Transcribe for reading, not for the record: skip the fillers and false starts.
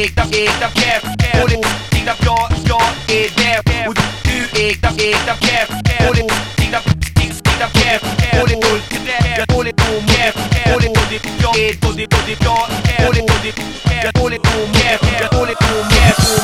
ekta kef. Och det titta jag är där. Och du ekta kef. Och det titta kef. Och det multidär. Och det tom kef. Och det jag är och det jag är. Och det tom kef. Och det tom kef. Och det tom kef.